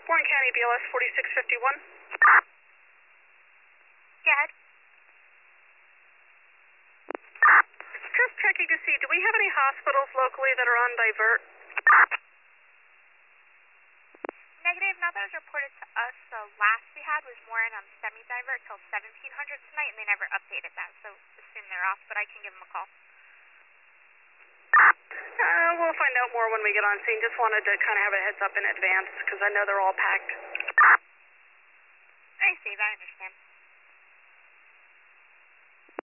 Warren County BLS 4651. Go ahead. Just checking to see, do we have any hospitals locally that are on divert? Negative, not that was reported to us. The last we had was Warren on semi-divert till 1700 tonight, and they never updated that, so assume they're off, but I can give them a call. We'll find out more when we get on scene. Just wanted to kind of have a heads up in advance, because I know they're all packed. I see, I understand.